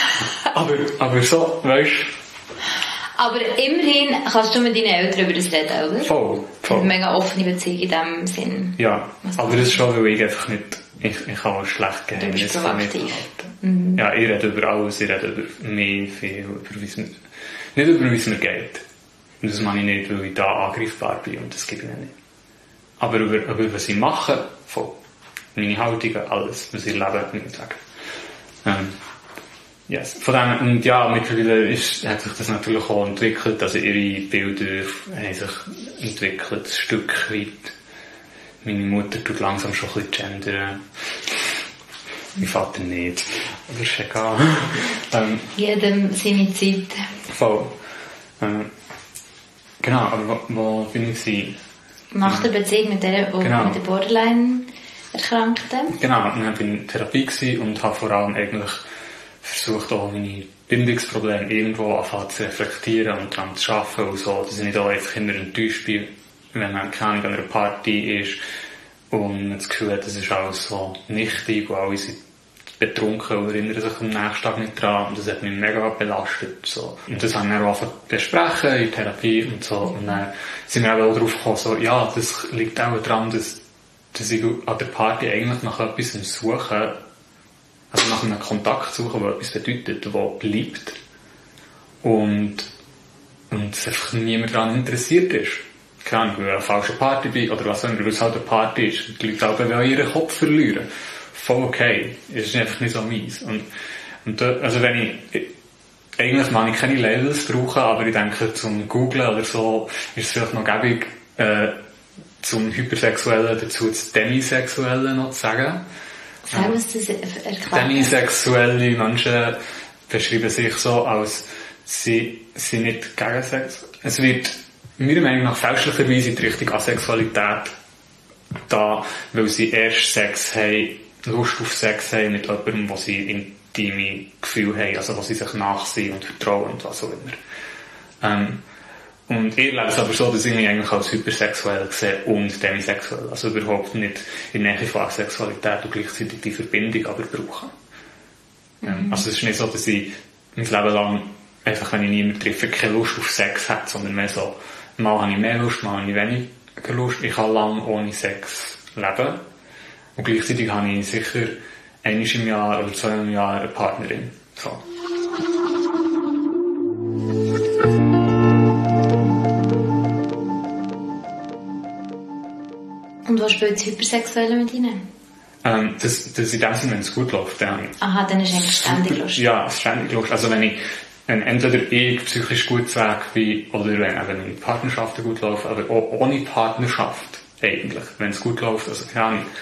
aber so, weißt du. Aber immerhin kannst du mit deinen Eltern über das reden, oder? Voll. Eine mega offene Beziehung in dem Sinn. Ja, aber das ist schon, weil ich einfach nicht, ich kann auch schlecht Geheimnis von mir halten. Ja, ich rede über alles, ich rede über mich viel, nicht über wie es mir geht. Und das mache ich nicht, weil ich da angreifbar bin und das gebe ich nicht. Aber über was ich mache, voll. Meine Haltung, alles, was ich lebe, muss ich sagen. Yes. Von dem, und ja, mittlerweile hat sich das natürlich auch entwickelt, also ihre Bilder haben sich entwickelt, ein Stück weit. Meine Mutter tut langsam schon ein bisschen gendern. Mein Vater nicht. Aber ist egal. Jedem seine Zeit. Voll. Genau, aber wo bin ich gewesen? Nach der Beziehung mit der Borderline Erkrankten? Genau, und dann bin ich in Therapie gewesen und habe vor allem eigentlich versucht, auch meine Bindungsprobleme irgendwo anfangen zu reflektieren und daran zu arbeiten und so, dass ich nicht auch einfach immer enttäuscht bin, wenn man keine Ahnung an einer Party ist und man das Gefühl hat, das ist alles so nichtig und alle sind betrunken und erinnern sich am nächsten Tag nicht dran und das hat mich mega belastet. So. Und das haben wir auch angefangen zu besprechen in Therapie und so und dann sind wir auch darauf gekommen, so, ja, das liegt auch daran, dass ich an der Party eigentlich nach etwas suche, also nach einem Kontakt suchen, der etwas bedeutet, der bleibt. Und es einfach niemand daran interessiert ist. Keine Ahnung, weil ich an einer falschen Party bin, oder was auch immer, weil es halt eine Party ist. Die Leute auch ihren Kopf verlieren. Voll okay. Es ist einfach nicht so meins. Und also wenn eigentlich mag ich keine Labels brauchen, aber ich denke, zum Googlen oder so, ist es vielleicht noch gäbig, zum Hypersexuellen dazu das Demisexuelle noch zu sagen. Sagen wir es das erklären? Demisexuelle Menschen beschreiben sich so, als sie sind nicht gegen Sex. Es wird meiner Meinung nach fälschlicherweise in die Richtung Asexualität da, weil sie erst Sex haben, Lust auf Sex haben mit jemandem, wo sie intime Gefühle haben, also wo sie sich nachsehen und vertrauen und was auch immer. Und ich erlebe es aber so, dass ich mich eigentlich als hypersexuell sehe und demisexuell. Also überhaupt nicht in der Nähe von Asexualität und gleichzeitig die Verbindung aber brauche. Also es ist nicht so, dass ich mein Leben lang einfach, wenn ich niemanden treffe, keine Lust auf Sex habe, sondern mehr so, mal habe ich mehr Lust, mal habe ich weniger Lust. Ich kann lange ohne Sex leben. Und gleichzeitig habe ich sicher einmal im Jahr oder 2 im Jahr eine Partnerin. So. Und was spielt das Hypersexuelle mit Ihnen? Das in dem Sinne, wenn es gut läuft, dann... Aha, dann ist eigentlich ständig Lust. Ja, ständig Lust. Also wenn entweder ich psychisch gut weg bin, oder wenn meine Partnerschaften gut laufen, aber auch ohne Partnerschaft, eigentlich, wenn es gut läuft, also keine Ahnung.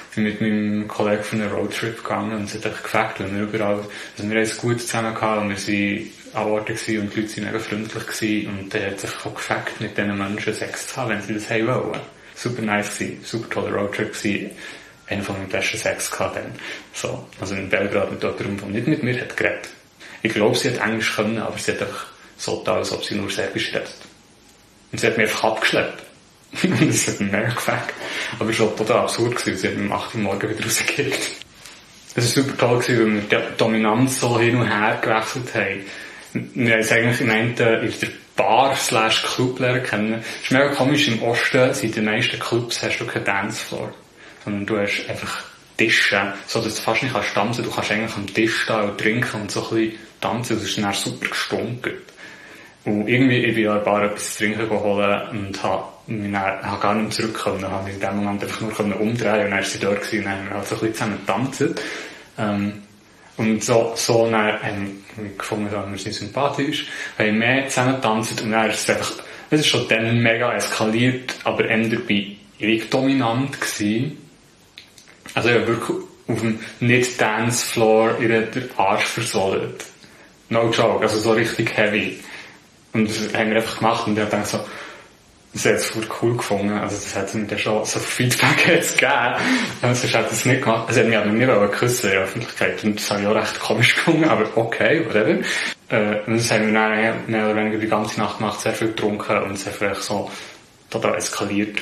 bin mit meinem Kollegen von einem Roadtrip gegangen und es hat echt gefällt, weil wir überall, also wir haben es gut zusammen gehabt und wir waren an Orten gewesen und die Leute waren mega freundlich gewesen und der hat sich auch gefällt, mit diesen Menschen Sex zu haben, wenn sie das haben wollen. Super nice gewesen, super toller Roadtrip gewesen. Einer von meinen besten Sex gehabt dann. So. Also in Belgrad mit jemandem, der nicht mit mir hat geredet. Ich glaube, sie hat Englisch können, aber sie hat einfach so getan, als ob sie nur Serbisch redet. Und sie hat mich einfach abgeschleppt. Und das hat mir mega gefällt. Aber es war total absurd gewesen. Sie hat mich um 8 Uhr morgens wieder rausgekickt. Es war super toll gewesen, weil wir die Dominanz so hin und her gewechselt haben. Wir haben es eigentlich in einer der Bar/Club lernen kennen. Es ist mega komisch, im Osten, in den meisten Clubs hast du keinen Dancefloor. Sondern du hast einfach Tische, so dass du fast nicht tanzen kannst. Du kannst eigentlich am Tisch stehen und trinken und so ein bisschen tanzen. Das ist dann super gestunken. Und irgendwie, ich bin ja in der Bar etwas zu trinken geholt und habe gar nicht mehr zurück können. Dann habe ich in dem Moment einfach nur umdrehen und dann war sie dort gewesen und dann haben wir halt so ein bisschen zusammen getanzt. Und so dann haben wir gefunden, wir sind sympathisch, haben mehr zusammen getanzt und dann ist es einfach, es ist schon dann mega eskaliert, aber eher bei ich dominant gewesen. Also ich habe wirklich auf dem Nicht-Dance-Floor den Arsch versohlt. No joke, also so richtig heavy. Und das haben wir einfach gemacht und ich habe dann so, das hat es voll cool gefunden. Also das hat mir dann schon so Feedback jetzt gegeben. Sonst hat es nicht gemacht. Also er hat mich aber nicht küssen in der Öffentlichkeit. Und das habe ich auch recht komisch gefunden, aber okay, whatever. Und das haben wir dann mehr oder weniger die ganze Nacht gemacht, sehr viel getrunken und es hat vielleicht so total eskaliert.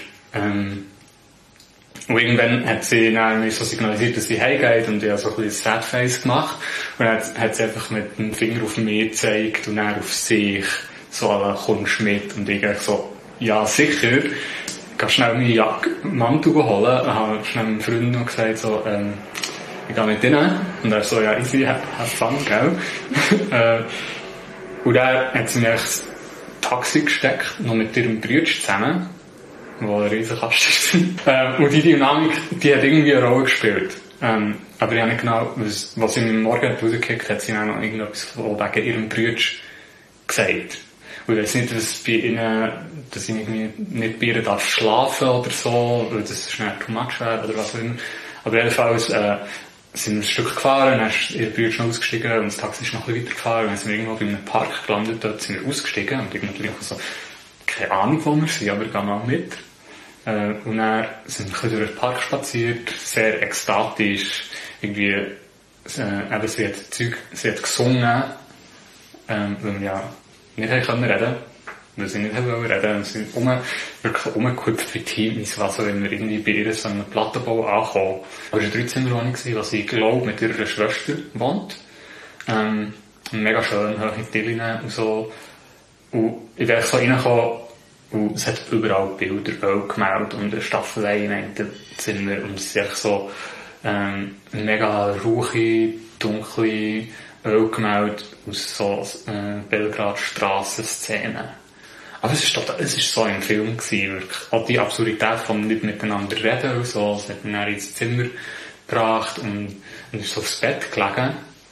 Und irgendwann hat sie dann mir so signalisiert, dass sie heimgeht und ich habe so ein bisschen ein Sadface gemacht. Und dann hat sie einfach mit dem Finger auf mich gezeigt und dann auf sich so, kommst mit? Und ich so, ja, sicher. Ich gehe schnell meinen Mantel holen. Ich habe schnell meinem Freund noch gesagt, so, ich gehe mit rein. Und er so, ja, easy, have fun, gell? Und dann hat sie mir das Taxi gesteckt, noch mit ihrem Bruder zusammen, wo ein riesen Kasten ist. Und die Dynamik, die hat irgendwie eine Rolle gespielt. Aber ich habe nicht genau, was sie mir morgen rausgekickt hat, sie dann noch irgendetwas wegen ihrem Bruder gesagt. Und ich weiss nicht, dass ich irgendwie nicht bei ihr darf schlafen oder so, weil das schnell too much wäre oder was auch immer. Aber jedenfalls, sind wir ein Stück gefahren, dann ist ihr Bruder schon ausgestiegen und das Taxi ist noch ein bisschen weitergefahren und dann sind wir irgendwo bei einem Park gelandet, dort sind wir ausgestiegen und ich natürlich auch so, keine Ahnung, wo wir sind, aber ich gehe mal mit. Und dann sind wir ein bisschen durch den Park spaziert, sehr ekstatisch, irgendwie, eben sie hat gesungen, weil wir ja nicht reden konnten, weil sie nicht reden und sie sind wirklich rumgehüpft wie Teams, was wenn wir irgendwie bei ihr so einem Plattenbau ankommen. Aber es war eine 13er-Wohnung, wo sie, glaube mit ihrer Schwester wohnt. Mega schön, hohe Tillen und so. Und ich bin so reingekommen und es hat überall Bilder, Ölgemälde und eine Staffelei in einem Zimmer und es ist echt so mega rauchige, dunkle Ölgemälde aus so Belgrad-Strassenszenen. Aber es ist so ein Film gewesen, wirklich. Auch die Absurdität von nicht miteinander reden und so, es hat mich dann ins Zimmer gebracht und ist so aufs Bett gelegen.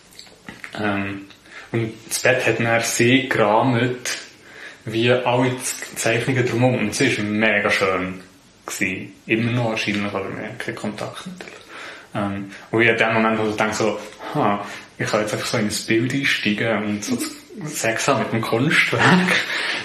Und das Bett hat dann sie gerahmt, wie alle Zeichnungen drumherum. Und sie war mega schön gewesen. Immer noch wahrscheinlich, aber wir haben keinen Kontakt natürlich. Und ich in dem Moment also dachte so, ich kann jetzt einfach so in das Bild einsteigen und so Sex haben mit dem Kunstwerk.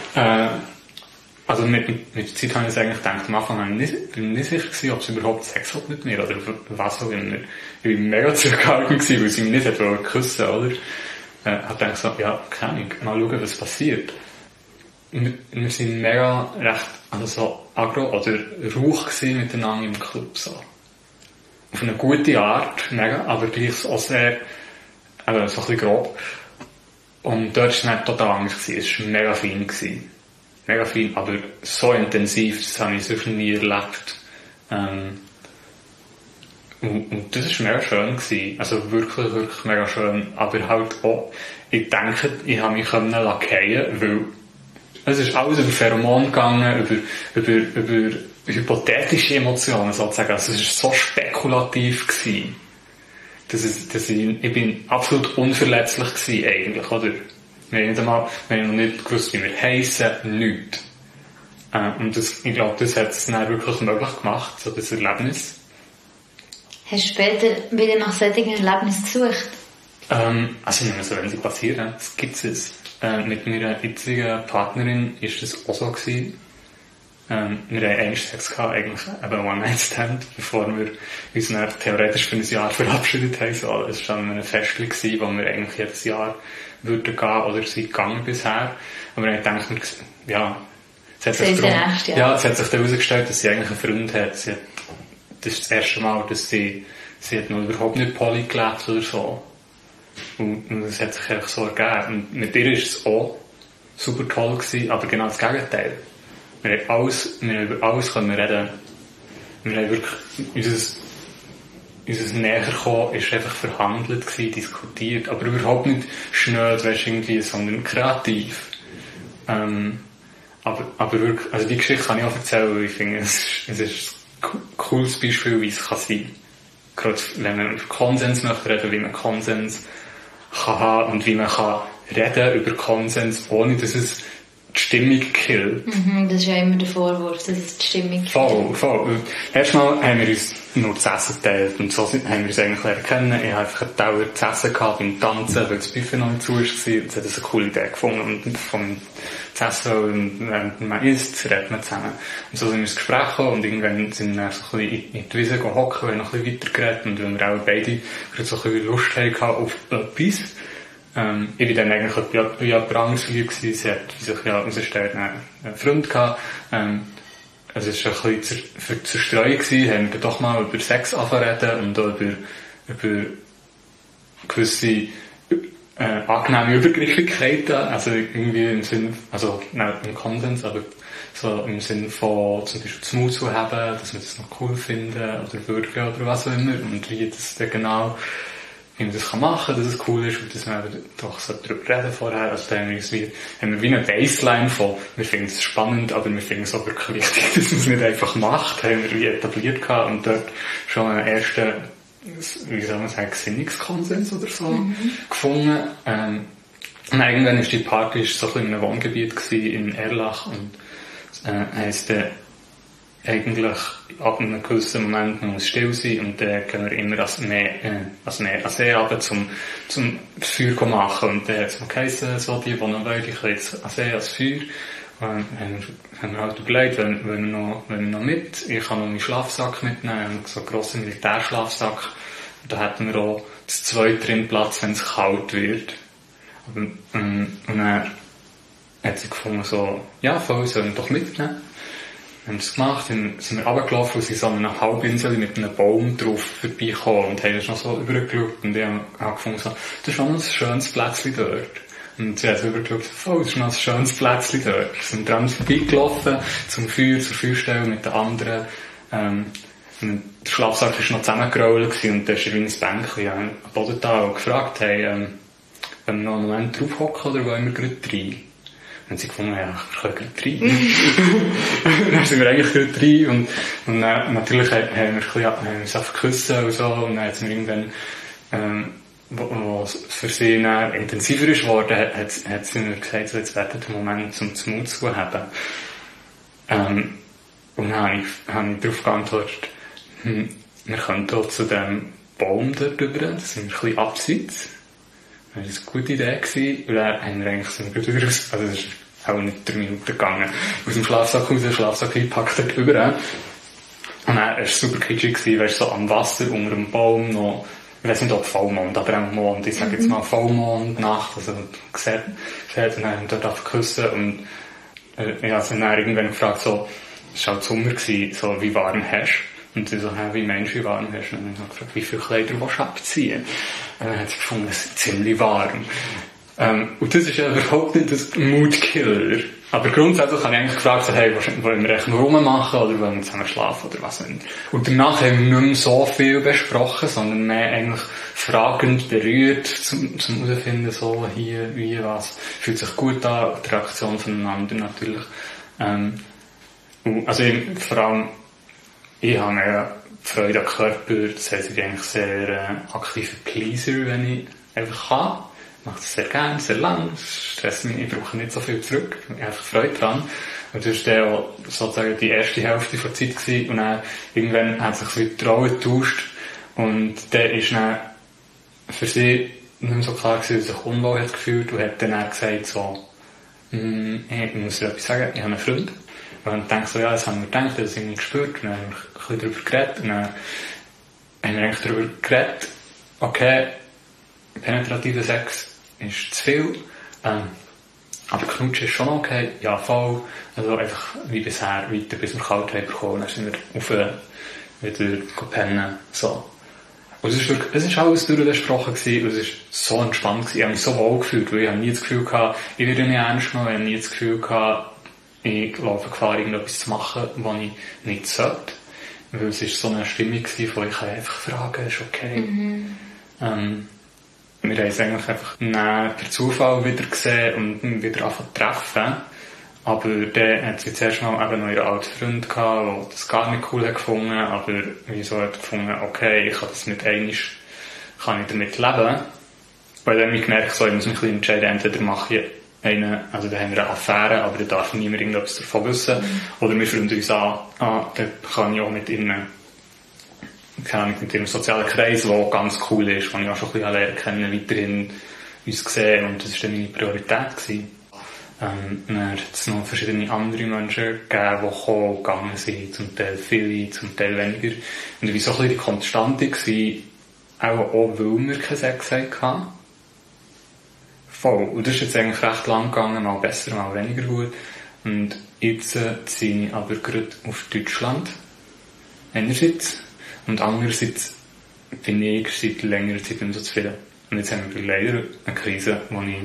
Also mit der Zeit habe ich eigentlich gedacht, am Anfang bin ich nicht sicher gewesen, ob sie überhaupt Sex hat mit mir oder was auch immer. Ich war mega zurückgehalten gewesen, weil sie mich nicht küssen wollte, oder? Habe gedacht so, ja, keine Ahnung, mal schauen, was passiert. Wir sind mega recht, also so aggro oder rauch gewesen miteinander im Club, so. Auf eine gute Art, mega, aber gleich auch sehr, so ein bisschen grob. Und dort war es nicht total anders gewesen. Es war mega fein gewesen. Mega fein, aber so intensiv, das habe ich sonst nie erlebt. Und das war mega schön gewesen. Also wirklich, wirklich mega schön. Aber halt auch, ich denke, ich habe mich fallen weil es ist alles über Pheromone gegangen, über hypothetische Emotionen sozusagen. Also es war so spekulativ gewesen. Ich bin absolut unverletzlich gewesen, eigentlich, oder? Wir haben noch nicht gewusst, wie wir heissen, nichts. Und ich glaube, das hat es dann wirklich möglich gemacht, so das Erlebnis. Hast du später wieder nach solchen Erlebnissen gesucht? Also nicht mehr so, wenn sie passieren, das gibt es. Mit meiner jetzigen Partnerin ist das auch so gewesen. Wir haben eigentlich Sex gehabt, eigentlich eben One-Night-Stand, bevor wir uns dann theoretisch für ein Jahr verabschiedet haben. So, es war dann ein Festchen gewesen, wo wir eigentlich jedes Jahr würden gehen oder sind gegangen bisher. Aber ich denke, ja, es hat sich dann herausgestellt, dass sie eigentlich einen Freund hat. Das ist das erste Mal, dass sie hat noch überhaupt nicht poly gelebt oder so. Und das hat sich einfach so ergeben. Und mit ihr war es auch super toll gewesen, aber genau das Gegenteil. Wir haben über alles können reden. Wir haben wirklich, unser Näherkommen ist einfach verhandelt gewesen, diskutiert, aber überhaupt nicht schnell, weißt, irgendwie, sondern kreativ. Aber wirklich, also die Geschichte kann ich auch erzählen, weil ich finde, es ist ein cooles Beispiel, wie es kann sein. Gerade wenn man über Konsens möchte reden, wie man Konsens kann haben und wie man kann reden über Konsens, ohne dass es die Stimmung killt. Das ist ja immer der Vorwurf, dass es die Stimmung killt. Voll. Erstmal haben wir uns nur das Essen geteilt und so haben wir uns eigentlich lernen kennen. Ich habe einfach einen Teller zu essen gehabt beim Tanzen, weil das Buffet noch nicht zu war. Und hat das eine coole Idee gefunden und vom zu essen und während man isst, redet man zusammen. Und so sind wir ins Gespräch gekommen und irgendwann sind wir dann so ein bisschen in die Wiese gehockt, wir haben noch ein bisschen weiter geredet und weil wir auch beide so ein bisschen Lust hatten auf etwas. Ich war dann eigentlich bei jemand anderes gewesen. Sie hat sich ja herausgestellt, einen Freund gehabt. Es war ein bisschen für Zerstreuung gewesen, haben wir doch mal über Sex angefangen und auch über gewisse angenehme Übergriffigkeiten, also irgendwie im Sinn, also nicht im Konsens, aber so im Sinn von zum Beispiel das Maul zu haben, dass wir das noch cool finden oder würgen oder was auch immer und wie das dann genau, wie man das machen kann, dass es cool ist und dass wir doch so darüber reden vorher. Also da haben wir wie eine Baseline von, wir finden es spannend, aber wir finden es auch wirklich wichtig, dass man es nicht einfach macht, haben wir wie etabliert gehabt und dort schon einen ersten, wie soll man sagen, Gesinnungskonsens oder so gefunden. Und irgendwann ist die Party so ein bisschen in einem Wohngebiet gewesen, in Erlach und heisst eigentlich ab einem gewissen Moment man muss still sein und dann gehen wir immer als See runter zum Feuer machen und dann hat es mal geheissen, so die noch wollen, die können jetzt als See als Feuer. Haben wir halt überlegt, wenn wir noch mit, ich kann noch meinen Schlafsack mitnehmen, so einen grossen Militärschlafsack, da hätten wir auch das zweite drin Platz, wenn es kalt wird. Und dann hat sie gefunden, so, ja, voll, sollen wir doch mitnehmen. Wir haben das gemacht, dann sind wir runtergelaufen und sind so an einer Halbinsel mit einem Baum drauf vorbeigekommen und haben das noch so übergeschaut und ich habe gefunden, so, das ist noch ein schönes Plätzchen dort. Und sie hat so übergeschaut, oh, das ist noch ein schönes Plätzchen dort. Wir sind dran vorbeigelaufen zum Feuer, zur Feuerstelle mit den anderen. Der Schlafsack war noch zusammengerollt und da ist er wie ein Bänkchen am Boden da und gefragt, hey, wenn wir noch einen Moment drauf hocken oder wollen wir gerade rein? Und sie gefunden, ja, wir können gerade rein. Dann sind wir eigentlich gerade rein und natürlich haben wir uns einfach geküssen und so und dann hat es mir irgendwann, wo es für sie dann intensiver ist geworden, hat sie mir gesagt, so, jetzt wird der Moment zum Mut zu haben. Und dann habe ich darauf geantwortet, wir können hier zu dem Baum dort rüber, das sind wir ein bisschen abseits. Das war eine gute Idee gewesen, und dann haben wir eigentlich wieder raus, also es ist auch nicht 3 Minuten gegangen, aus dem Schlafsack raus, den Schlafsack eingepackt dort rüber. Und dann war es super kitschig gewesen, weißt du, so am Wasser, unter dem Baum noch, ich weiss nicht, ob Vollmond, aber auch Mond, ich sage jetzt mal Vollmond, Nacht, also gesehen, und dann haben wir dort geküssen und ich habe dann irgendwann gefragt, so, es war halt Sommer gewesen, so, wie warm hast du? Und sie so, wie Mensch, wie warm hast du? Und ich habe gefragt, wie viele Kleider willst du abziehen? Und dann hat sie gefunden, es ist ziemlich warm. Und das ist ja überhaupt nicht das Moodkiller. Aber grundsätzlich habe ich eigentlich gefragt, so, hey, wollen wir echt nur rummachen oder wollen wir zusammen schlafen oder was auch immer. Und danach haben wir nicht mehr so viel besprochen, sondern mehr eigentlich fragend berührt, zum herausfinden, so, hier, wie, was. Fühlt sich gut an, die Reaktion voneinander natürlich. Also vor allem, ich habe ja Freude am Körper, das heisst, ich bin eigentlich sehr aktiver Pleaser, wenn ich einfach kann. Ich mache das sehr gerne, sehr lang, stresst mich, ich brauche nicht so viel zurück, ich habe einfach Freude dran. Und das war dann auch sozusagen die erste Hälfte der Zeit gewesen, und dann irgendwann hat sich so die Rolle getauscht, Und der ist dann für sie nicht mehr so klar gewesen, dass er sich unwohl hat gefühlt und hat dann gesagt so, ich muss dir etwas sagen, ich habe einen Freund. Und dann denke ich so, ja, das haben wir gedacht, das haben wir gespürt. Und dann haben wir ein bisschen darüber geredet. Und dann haben wir eigentlich darüber geredet, okay, penetrativer Sex ist zu viel, aber Knutschen ist schon okay, ja voll. Also einfach wie bisher weiter, bis wir kalt haben bekommen. Dann sind wir wieder pennen. So. Und es war alles durchbesprochen gewesen, und es war so entspannt gewesen. Ich habe mich so wohl gefühlt, weil ich habe nie das Gefühl gehabt, ich werde nicht ernst genommen, ich habe nie das Gefühl gehabt, ich laufe Gefahr, irgendetwas zu machen, was ich nicht sollte. Weil es war so eine Stimmung gewesen, wo ich einfach fragen, ist okay. Wir haben es eigentlich einfach per Zufall wieder gesehen und wieder angefangen zu treffen. Aber dann hat sie zuerst mal eben noch ihren alten Freund gehabt, der das gar nicht cool hat gefunden, aber wieso hat er gefunden, okay, ich kann das mit einmal, kann ich damit leben. Weil dann habe ich gemerkt, so, ich muss mich ein bisschen entscheiden, entweder mache ich dann haben wir eine Affäre, aber da darf niemand irgendetwas davon wissen. Oder wir freuen uns an, dann kann ich auch mit ihrem sozialen Kreis, der ganz cool ist, den ich auch schon ein bisschen lernen kennen, weiterhin uns sehen, und das war dann meine Priorität gewesen. Dann hat es noch verschiedene andere Menschen gegeben, die gegangen sind, zum Teil viele, zum Teil weniger. Und ich war so ein bisschen die Konstante gewesen, auch weil wir keinen Sex hatten. Voll. Und das ist jetzt eigentlich recht lang gegangen, mal besser, mal weniger gut. Und jetzt ziehe ich aber gerade auf Deutschland. Einerseits. Und andererseits bin ich seit längerer Zeit nicht mehr so zufrieden. Und jetzt haben wir leider eine Krise, wo ich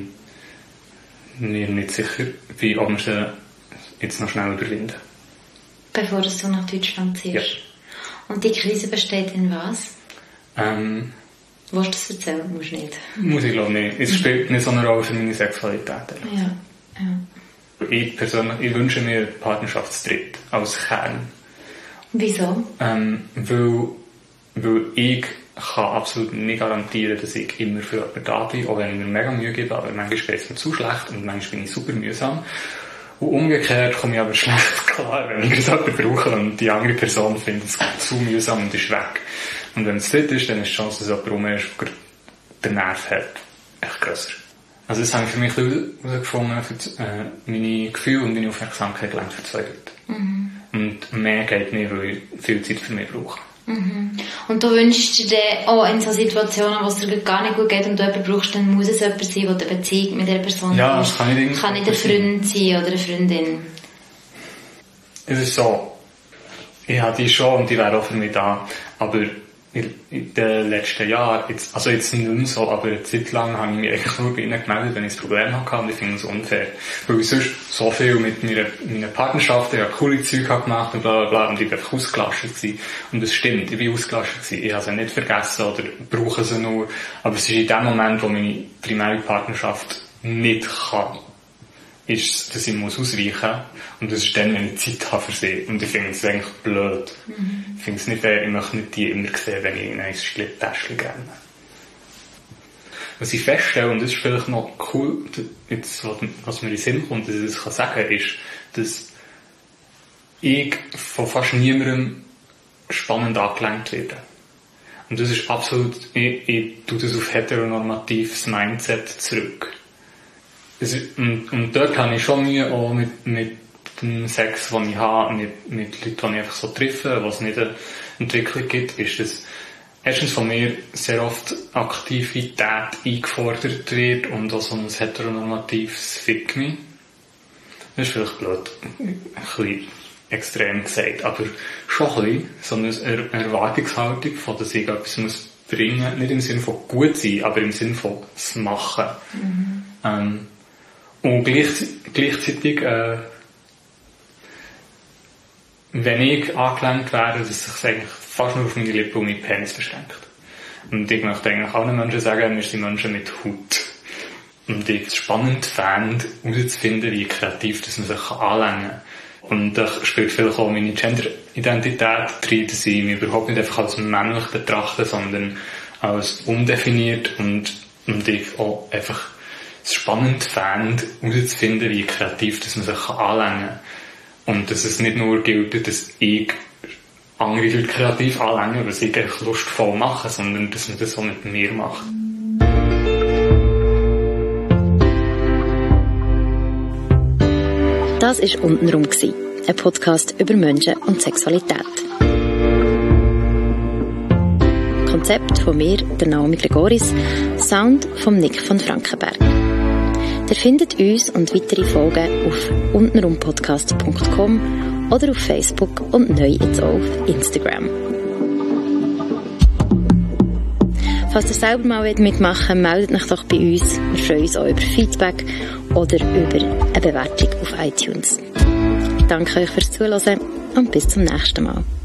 mir nicht sicher bin, ob wir sie jetzt noch schnell überwinden. Bevor du nach Deutschland ziehst? Ja. Und die Krise besteht in was? Willst du das erzählen? Musst du nicht. Muss ich glaube nicht. Es spielt nicht so eine Rolle für meine Sexualität. Ja. Ich persönlich, ich wünsche mir Partnerschaftstritt als Kern. Wieso? Weil ich kann absolut nicht garantieren, dass ich immer für jemanden da bin, auch wenn ich mir mega Mühe gebe, aber manchmal geht es mir zu schlecht und manchmal bin ich super mühsam. Und umgekehrt komme ich aber schlecht klar, wenn ich jemanden brauche und die andere Person findet es zu mühsam und ist weg. Und wenn es dort ist, dann ist die Chance, dass jemand rum ist, der den Nerv hat, echt grösser. Also das habe ich für mich herausgefunden, für meine Gefühle und meine Aufmerksamkeit gelangt für 2 Leute. Und mehr geht nicht, weil ich viel Zeit für mich brauche. Und du wünschst dir dann auch in so Situationen, wo es dir gar nicht gut geht und du jemanden brauchst, dann muss es jemand sein, der eine Beziehung mit dieser Person hat. Ja, das kann nicht ein Freund sein oder eine Freundin. Es ist so, ich habe die schon und die wäre auch für mich da, aber in den letzten Jahren, also jetzt nicht mehr so, aber eine Zeit lang habe ich mich eigentlich nur bei ihnen gemeldet, wenn ich ein Problem hatte, und ich finde es unfair. Weil ich sonst so viel mit meiner Partnerschaft, ich habe coole Zeug gemacht und bla bla bla, und ich war einfach ausgelastet gewesen. Und das stimmt, ich war ausgelastet gewesen. Ich habe sie nicht vergessen oder brauche sie nur, aber es ist in dem Moment, wo meine primäre Partnerschaft nicht kann, ist, dass ich ausweichen muss. Und das ist dann, wenn ich Zeit habe für sie. Und ich finde es eigentlich blöd. Ich finde es nicht fair, ich möchte nicht die immer sehen, wenn ich in ein Täschchen renne. Was ich feststelle, und das ist vielleicht noch cool, jetzt, was mir in den Sinn kommt, dass ich das sagen kann, ist, dass ich von fast niemandem spannend angelenkt werde. Und das ist absolut, ich tue das auf heteronormatives Mindset zurück. Und dort habe ich schon Mühe auch mit dem Sex, den ich habe, mit Leuten, die ich einfach so treffe, wo es nicht eine Entwicklung gibt, ist, dass erstens von mir sehr oft Aktivität eingefordert wird und auch so ein heteronormatives Fick mich. Das ist vielleicht blöd, ein bisschen extrem gesagt, aber schon ein bisschen so eine Erwartungshaltung von, dass ich etwas muss bringen, nicht im Sinne von gut sein, aber im Sinne von es machen. Und gleichzeitig, wenn ich angelenkt werde, dass sich eigentlich fast nur auf meine Lippen und meinen Penis beschränkt. Und ich möchte eigentlich allen Menschen sagen, wir sind Menschen mit Haut. Und ich es spannend fände, herauszufinden, wie kreativ dass man sich anlängen kann. Und da spielt vielleicht auch meine Gender-Identität rein, dass ich mich überhaupt nicht einfach als männlich betrachte, sondern als undefiniert und ich auch einfach es spannend fände, herauszufinden, wie kreativ dass man sich anlängen kann. Und dass es nicht nur gilt, dass ich andere Leute kreativ anlängen, weil sie einfach lustvoll machen, sondern dass man das so mit mir macht. Das war «Untenrum», ein Podcast über Menschen und Sexualität. Konzept von mir, der Naomi Gregoris, Sound von Nick von Frankenberg. Ihr findet uns und weitere Folgen auf untenrumpodcast.com oder auf Facebook und neu jetzt auch auf Instagram. Falls ihr selber mal mitmachen wollt, meldet euch doch bei uns. Wir freuen uns auch über Feedback oder über eine Bewertung auf iTunes. Ich danke euch fürs Zuhören und bis zum nächsten Mal.